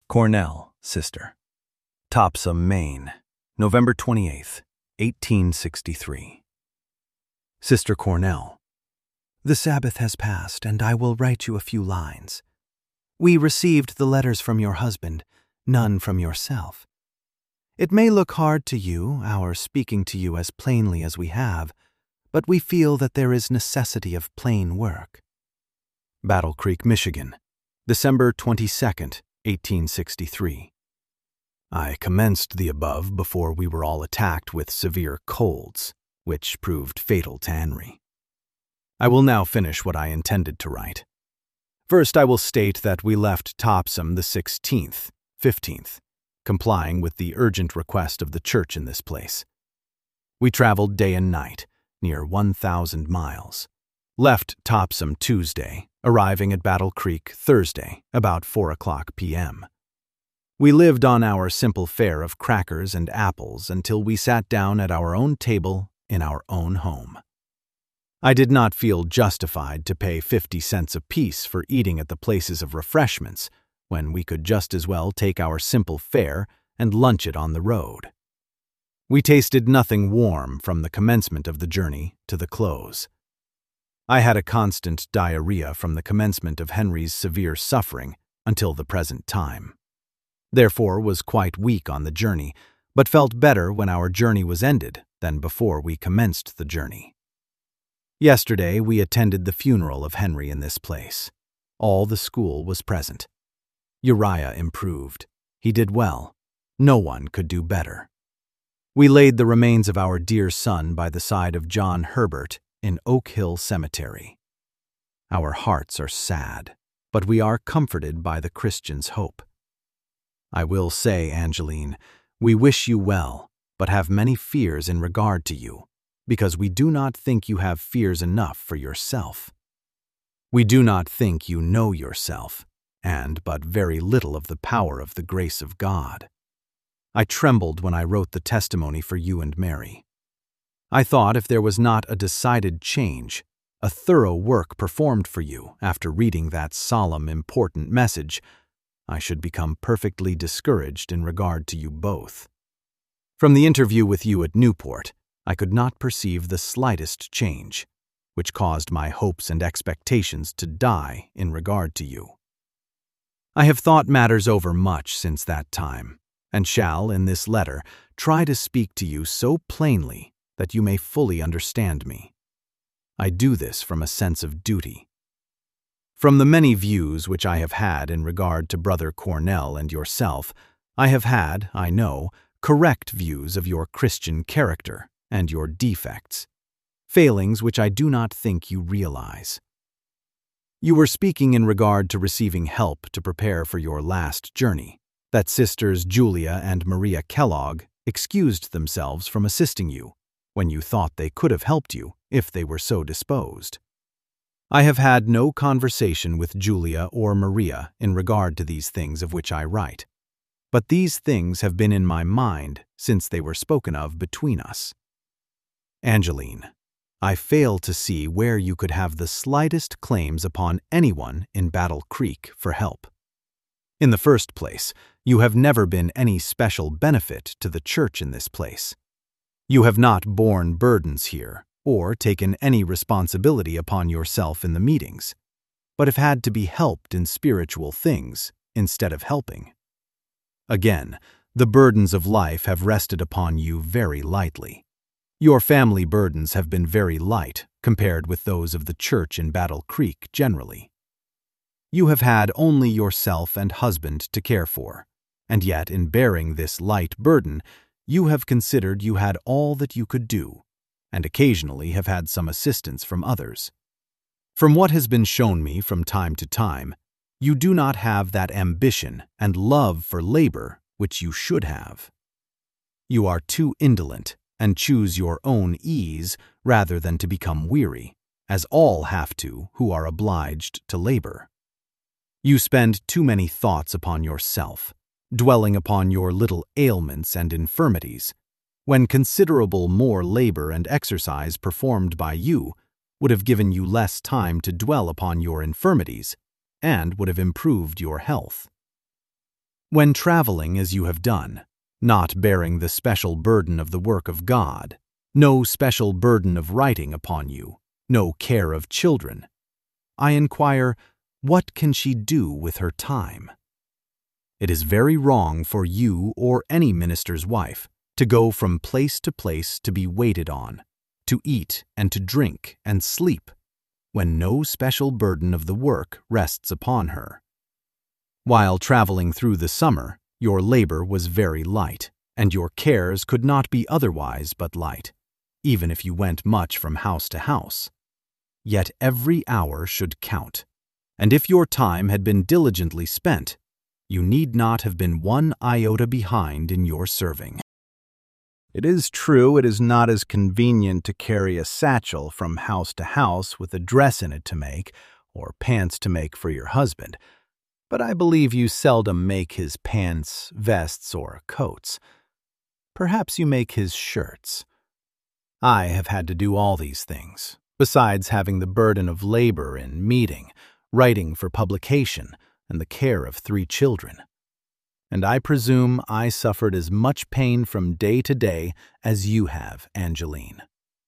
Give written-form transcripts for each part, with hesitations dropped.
Cornell, Sister. Topsom, Maine, November 28th, 1863. Sister Cornell, the Sabbath has passed, and I will write you a few lines. We received the letters from your husband, none from yourself. It may look hard to you, our speaking to you as plainly as we have, but we feel that there is necessity of plain work. Battle Creek, Michigan, December 22nd, 1863. I commenced the above before we were all attacked with severe colds, which proved fatal to Henry. I will now finish what I intended to write. First, I will state that we left Topsom the 16th, 15th, complying with the urgent request of the church in this place. We traveled day and night, near 1,000 miles. Left Topsom Tuesday, arriving at Battle Creek Thursday, about 4:00 p.m. We lived on our simple fare of crackers and apples until we sat down at our own table in our own home. I did not feel justified to pay 50 cents apiece for eating at the places of refreshments, when we could just as well take our simple fare and lunch it on the road. We tasted nothing warm from the commencement of the journey to the close. I had a constant diarrhea from the commencement of Henry's severe suffering until the present time. Therefore was quite weak on the journey, but felt better when our journey was ended than before we commenced the journey. Yesterday we attended the funeral of Henry in this place. All the school was present. Uriah improved. He did well. No one could do better. We laid the remains of our dear son by the side of John Herbert in Oak Hill Cemetery. Our hearts are sad, but we are comforted by the Christian's hope. I will say, Angeline, we wish you well, but have many fears in regard to you, because we do not think you have fears enough for yourself. We do not think you know yourself, and but very little of the power of the grace of God. I trembled when I wrote the testimony for you and Mary. I thought if there was not a decided change, a thorough work performed for you after reading that solemn, important message, I should become perfectly discouraged in regard to you both. From the interview with you at Newport, I could not perceive the slightest change, which caused my hopes and expectations to die in regard to you. I have thought matters over much since that time, and shall, in this letter, try to speak to you so plainly that you may fully understand me. I do this from a sense of duty. From the many views which I have had in regard to Brother Cornell and yourself, I have had, I know, correct views of your Christian character and your defects, failings which I do not think you realize. You were speaking in regard to receiving help to prepare for your last journey, that Sisters Julia and Maria Kellogg excused themselves from assisting you, when you thought they could have helped you if they were so disposed. I have had no conversation with Julia or Maria in regard to these things of which I write, but these things have been in my mind since they were spoken of between us. Angeline, I fail to see where you could have the slightest claims upon anyone in Battle Creek for help. In the first place, you have never been any special benefit to the church in this place. You have not borne burdens here, or taken any responsibility upon yourself in the meetings, but have had to be helped in spiritual things instead of helping. Again, the burdens of life have rested upon you very lightly. Your family burdens have been very light compared with those of the church in Battle Creek generally. You have had only yourself and husband to care for, and yet in bearing this light burden, you have considered you had all that you could do, and occasionally have had some assistance from others. From what has been shown me from time to time, you do not have that ambition and love for labor which you should have. You are too indolent and choose your own ease rather than to become weary, as all have to who are obliged to labor. You spend too many thoughts upon yourself, dwelling upon your little ailments and infirmities, when considerable more labor and exercise performed by you would have given you less time to dwell upon your infirmities and would have improved your health. When traveling as you have done, not bearing the special burden of the work of God, no special burden of writing upon you, no care of children, I inquire, what can she do with her time? It is very wrong for you or any minister's wife to go from place to place to be waited on, to eat and to drink and sleep, when no special burden of the work rests upon her. While traveling through the summer, your labor was very light, and your cares could not be otherwise but light, even if you went much from house to house. Yet every hour should count, and if your time had been diligently spent, you need not have been one iota behind in your serving. It is true it is not as convenient to carry a satchel from house to house with a dress in it to make, or pants to make for your husband, but I believe you seldom make his pants, vests, or coats. Perhaps you make his shirts. I have had to do all these things, besides having the burden of labor in meeting, writing for publication, and the care of 3 children. And I presume I suffered as much pain from day to day as you have, Angeline.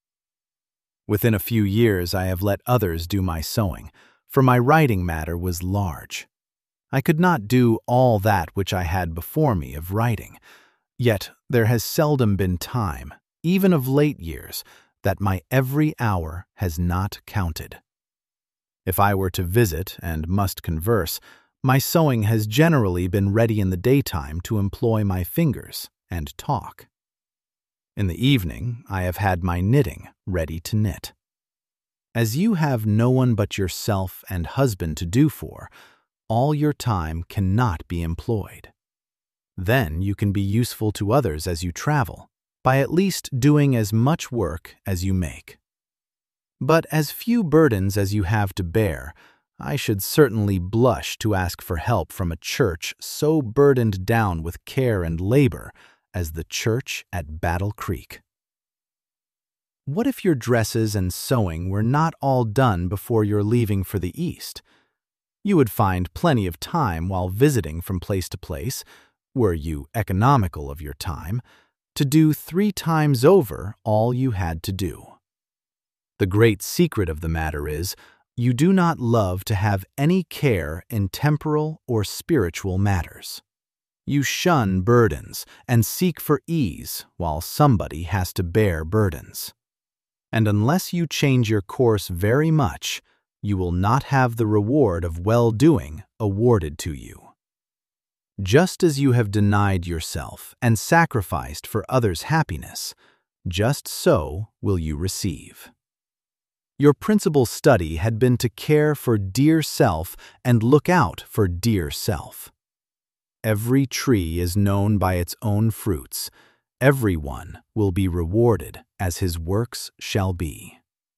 Within a few years I have let others do my sewing, for my writing matter was large. I could not do all that which I had before me of writing, yet there has seldom been time, even of late years, that my every hour has not counted. If I were to visit and must converse, my sewing has generally been ready in the daytime to employ my fingers and talk. In the evening I have had my knitting ready to knit. As you have no one but yourself and husband to do for, all your time cannot be employed. Then you can be useful to others as you travel, by at least doing as much work as you make. But as few burdens as you have to bear, I should certainly blush to ask for help from a church so burdened down with care and labor as the church at Battle Creek. What if your dresses and sewing were not all done before your leaving for the East? You would find plenty of time while visiting from place to place, were you economical of your time, to do 3 times over all you had to do. The great secret of the matter is, you do not love to have any care in temporal or spiritual matters. You shun burdens and seek for ease while somebody has to bear burdens. And unless you change your course very much, you will not have the reward of well-doing awarded to you. Just as you have denied yourself and sacrificed for others' happiness, just so will you receive. Your principal study had been to care for dear self and look out for dear self. Every tree is known by its own fruits. Every one will be rewarded as his works shall be.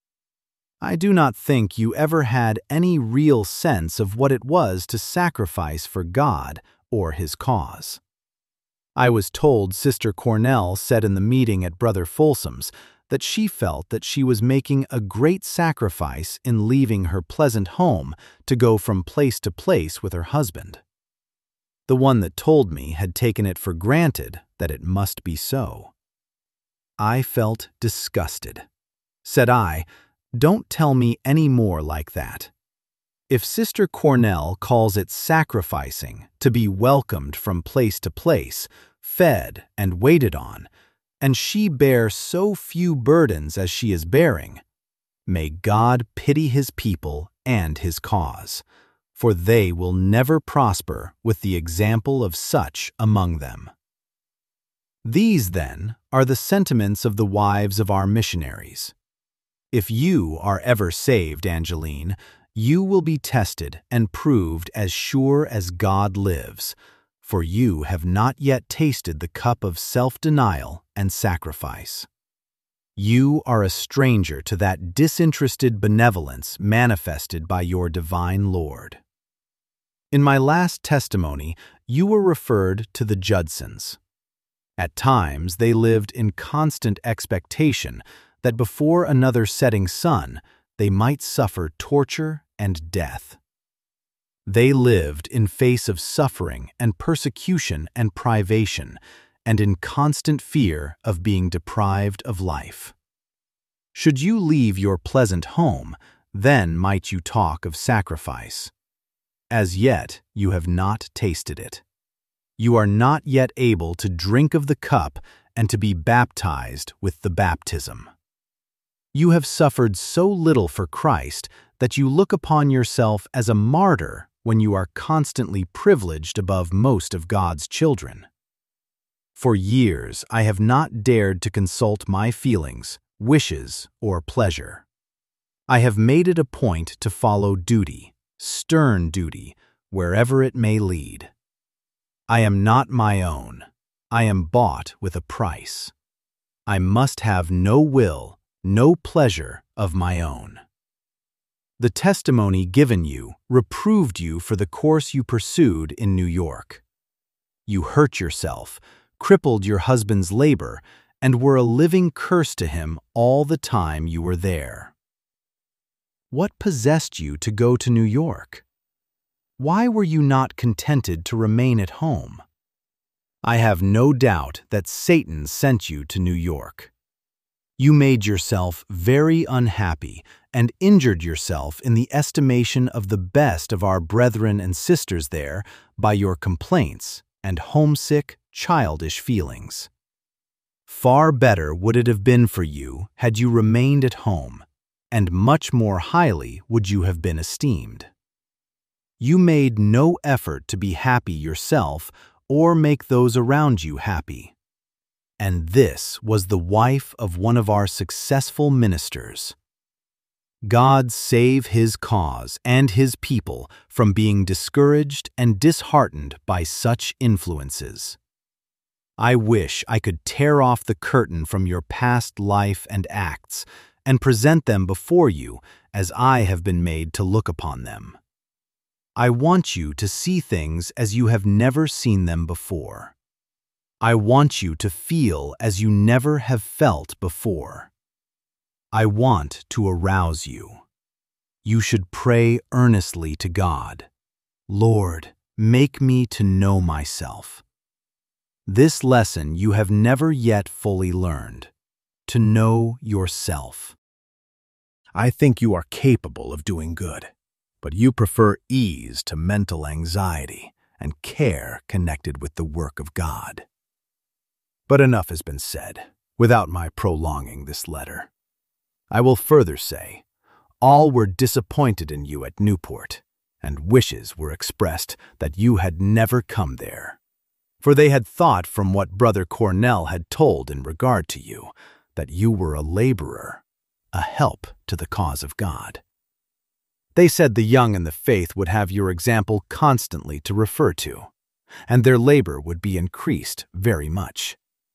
I do not think you ever had any real sense of what it was to sacrifice for God or His cause. I was told Sister Cornell said in the meeting at Brother Folsom's that she felt that she was making a great sacrifice in leaving her pleasant home to go from place to place with her husband. The one that told me had taken it for granted that it must be so. I felt disgusted. Said I, "Don't tell me any more like that. If Sister Cornell calls it sacrificing to be welcomed from place to place, fed and waited on, and she bear so few burdens as she is bearing, may God pity His people and His cause, for they will never prosper with the example of such among them." These, then, are the sentiments of the wives of our missionaries. If you are ever saved, Angeline, you will be tested and proved as sure as God lives, for you have not yet tasted the cup of self-denial and sacrifice. You are a stranger to that disinterested benevolence manifested by your divine Lord. In my last testimony, you were referred to the Judsons. At times, they lived in constant expectation that before another setting sun, they might suffer torture and death. They lived in face of suffering and persecution and privation, and in constant fear of being deprived of life. Should you leave your pleasant home, then might you talk of sacrifice. As yet you have not tasted it. You are not yet able to drink of the cup and to be baptized with the baptism. You have suffered so little for Christ that you look upon yourself as a martyr when you are constantly privileged above most of God's children. For years I have not dared to consult my feelings, wishes, or pleasure. I have made it a point to follow duty, stern duty, wherever it may lead. I am not my own. I am bought with a price. I must have no will, no pleasure of my own. The testimony given you reproved you for the course you pursued in New York. You hurt yourself, crippled your husband's labor, and were a living curse to him all the time you were there. What possessed you to go to New York? Why were you not contented to remain at home? I have no doubt that Satan sent you to New York. You made yourself very unhappy and injured yourself in the estimation of the best of our brethren and sisters there by your complaints and homesick, childish feelings. Far better would it have been for you had you remained at home, and much more highly would you have been esteemed. You made no effort to be happy yourself or make those around you happy. And this was the wife of one of our successful ministers. God save His cause and His people from being discouraged and disheartened by such influences. I wish I could tear off the curtain from your past life and acts and present them before you as I have been made to look upon them. I want you to see things as you have never seen them before. I want you to feel as you never have felt before. I want to arouse you. You should pray earnestly to God, Lord, make me to know myself. This lesson you have never yet fully learned, to know yourself. I think you are capable of doing good, but you prefer ease to mental anxiety and care connected with the work of God. But enough has been said, without my prolonging this letter. I will further say, all were disappointed in you at Newport, and wishes were expressed that you had never come there. For they had thought from what Brother Cornell had told in regard to you, that you were a laborer, a help to the cause of God. They said the young in the faith would have your example constantly to refer to, and their labor would be increased very much.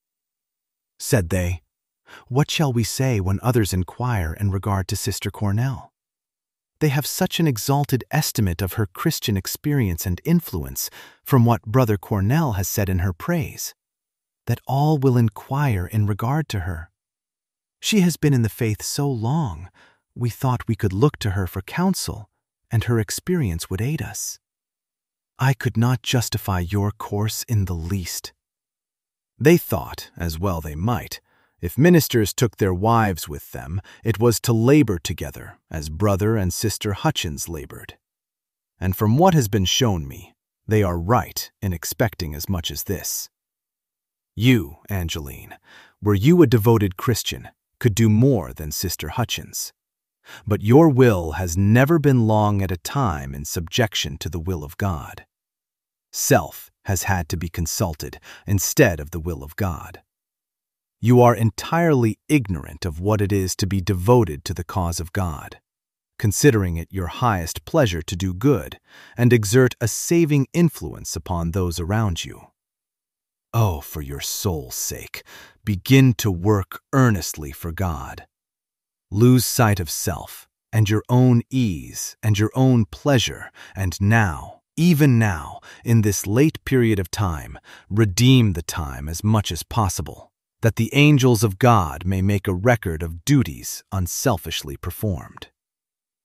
Said they, what shall we say when others inquire in regard to Sister Cornell? They have such an exalted estimate of her Christian experience and influence from what Brother Cornell has said in her praise, that all will inquire in regard to her. She has been in the faith so long, we thought we could look to her for counsel, and her experience would aid us. I could not justify your course in the least. They thought, as well they might, if ministers took their wives with them, it was to labor together, as Brother and Sister Hutchins labored. And from what has been shown me, they are right in expecting as much as this. You, Angeline, were you a devoted Christian, could do more than Sister Hutchins. But your will has never been long at a time in subjection to the will of God. Self has had to be consulted instead of the will of God. You are entirely ignorant of what it is to be devoted to the cause of God, considering it your highest pleasure to do good and exert a saving influence upon those around you. Oh, for your soul's sake, begin to work earnestly for God. Lose sight of self and your own ease and your own pleasure, and now, even now, in this late period of time, redeem the time as much as possible, that the angels of God may make a record of duties unselfishly performed.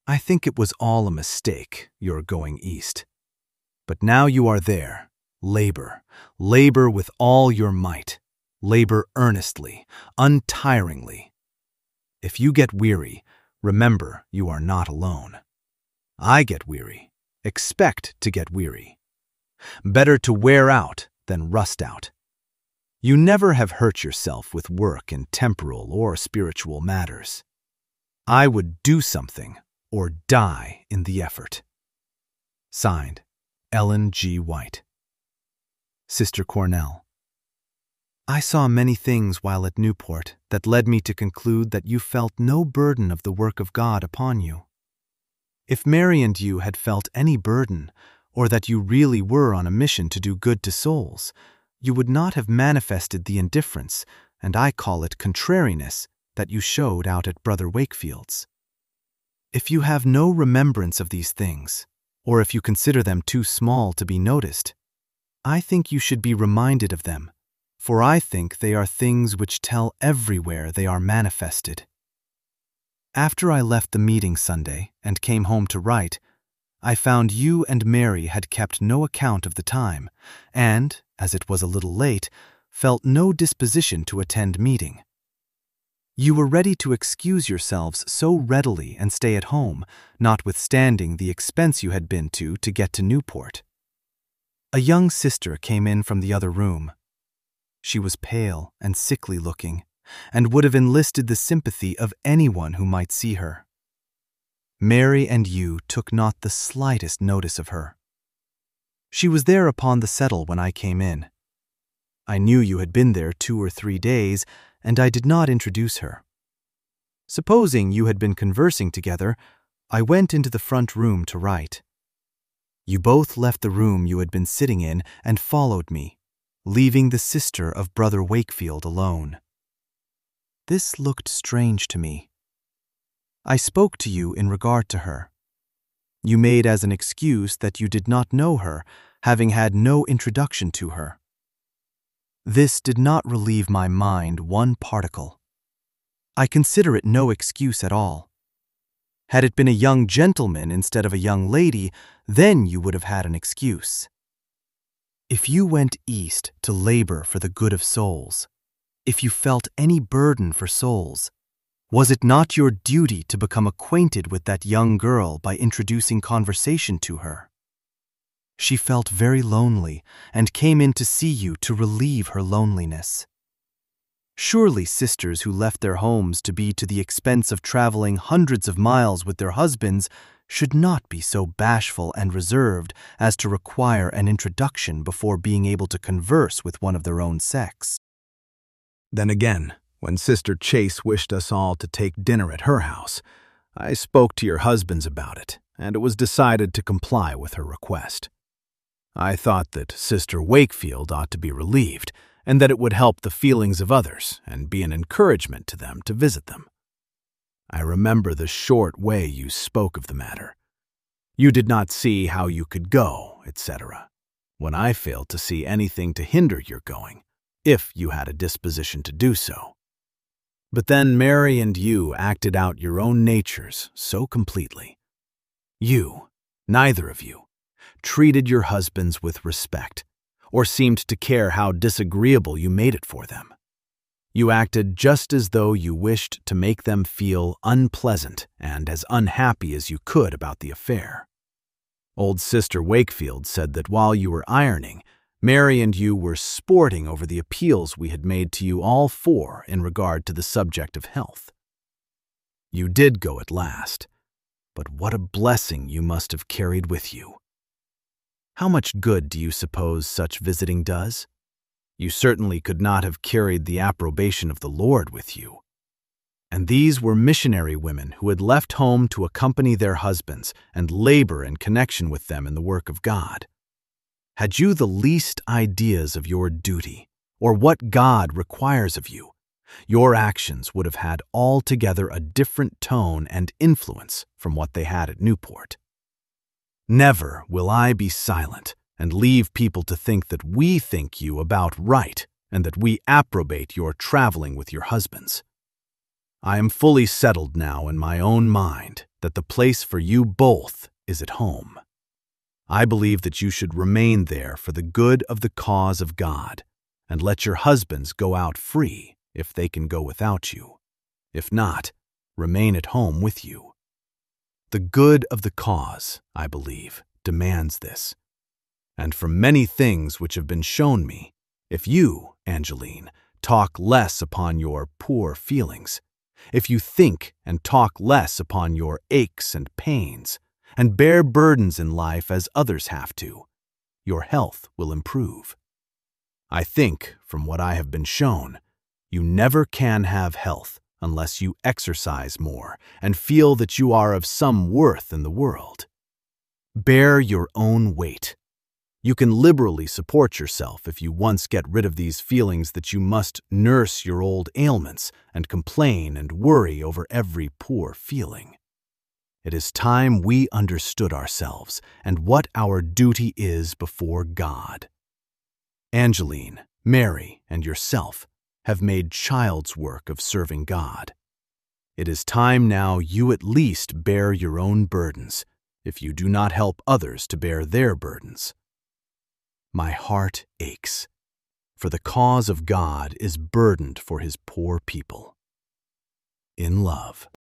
I think it was all a mistake, your going east. But now you are there. Labor. Labor with all your might. Labor earnestly, untiringly. If you get weary, remember you are not alone. I get weary. Expect to get weary. Better to wear out than rust out. You never have hurt yourself with work in temporal or spiritual matters. I would do something or die in the effort. Signed, Ellen G. White. Sister Cornell. I saw many things while at Newport that led me to conclude that you felt no burden of the work of God upon you. If Mary and you had felt any burden, or that you really were on a mission to do good to souls, you would not have manifested the indifference, and I call it contrariness, that you showed out at Brother Wakefield's. If you have no remembrance of these things, or if you consider them too small to be noticed, I think you should be reminded of them, for I think they are things which tell everywhere they are manifested. After I left the meeting Sunday and came home to write, I found you and Mary had kept no account of the time, and, as it was a little late, felt no disposition to attend meeting. You were ready to excuse yourselves so readily and stay at home, notwithstanding the expense you had been to get to Newport. A young sister came in from the other room. She was pale and sickly looking, and would have enlisted the sympathy of anyone who might see her. Mary and you took not the slightest notice of her. She was there upon the settle when I came in. I knew you had been there 2 or 3 days, and I did not introduce her. Supposing you had been conversing together, I went into the front room to write. You both left the room you had been sitting in and followed me, leaving the sister of Brother Wakefield alone. This looked strange to me. I spoke to you in regard to her. You made as an excuse that you did not know her, having had no introduction to her. This did not relieve my mind one particle. I consider it no excuse at all. Had it been a young gentleman instead of a young lady, then you would have had an excuse. If you went east to labor for the good of souls, if you felt any burden for souls, was it not your duty to become acquainted with that young girl by introducing conversation to her? She felt very lonely and came in to see you to relieve her loneliness. Surely sisters who left their homes to be to the expense of traveling hundreds of miles with their husbands should not be so bashful and reserved as to require an introduction before being able to converse with one of their own sex. Then again, when Sister Chase wished us all to take dinner at her house, I spoke to your husbands about it, and it was decided to comply with her request. I thought that Sister Wakefield ought to be relieved, and that it would help the feelings of others and be an encouragement to them to visit them. I remember the short way you spoke of the matter. You did not see how you could go, etc., when I failed to see anything to hinder your going, if you had a disposition to do so. But then Mary and you acted out your own natures so completely. You, neither of you, treated your husbands with respect, or seemed to care how disagreeable you made it for them. You acted just as though you wished to make them feel unpleasant and as unhappy as you could about the affair. Old Sister Wakefield said that while you were ironing, Mary and you were sporting over the appeals we had made to you all four in regard to the subject of health. You did go at last, but what a blessing you must have carried with you. How much good do you suppose such visiting does? You certainly could not have carried the approbation of the Lord with you. And these were missionary women who had left home to accompany their husbands and labor in connection with them in the work of God. Had you the least ideas of your duty, or what God requires of you, your actions would have had altogether a different tone and influence from what they had at Newport. Never will I be silent and leave people to think that we think you about right and that we approbate your traveling with your husbands. I am fully settled now in my own mind that the place for you both is at home. I believe that you should remain there for the good of the cause of God, and let your husbands go out free if they can go without you. If not, remain at home with you. The good of the cause, I believe, demands this. And from many things which have been shown me, if you, Angeline, talk less upon your poor feelings, if you think and talk less upon your aches and pains, and bear burdens in life as others have to, your health will improve. I think, from what I have been shown, you never can have health unless you exercise more and feel that you are of some worth in the world. Bear your own weight. You can liberally support yourself if you once get rid of these feelings that you must nurse your old ailments and complain and worry over every poor feeling. It is time we understood ourselves and what our duty is before God. Angeline, Mary, and yourself have made child's work of serving God. It is time now you at least bear your own burdens, if you do not help others to bear their burdens. My heart aches, for the cause of God is burdened for his poor people. In love.